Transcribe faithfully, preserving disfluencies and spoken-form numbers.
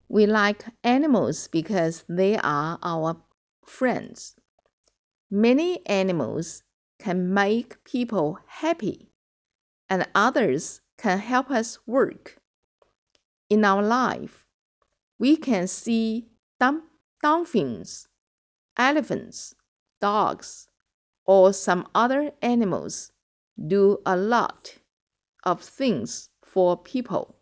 We like animals because they are our friends. Many animals can make people happy, and others can help us work. In our life, we can see dolphins, elephants, dogs, or some other animals do a lot of things for people.